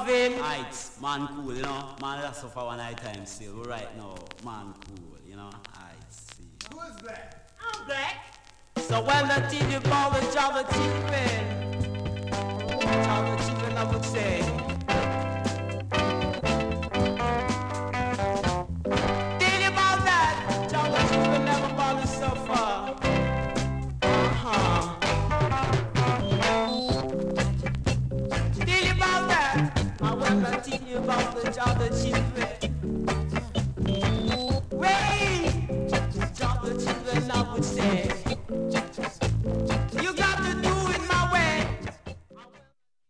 him. Heights, man cool, you know. Man, that's for one night time still. But right now, man cool, you know. Heights, see. Who is black? I'm black. So when the TV ball the child the children I would say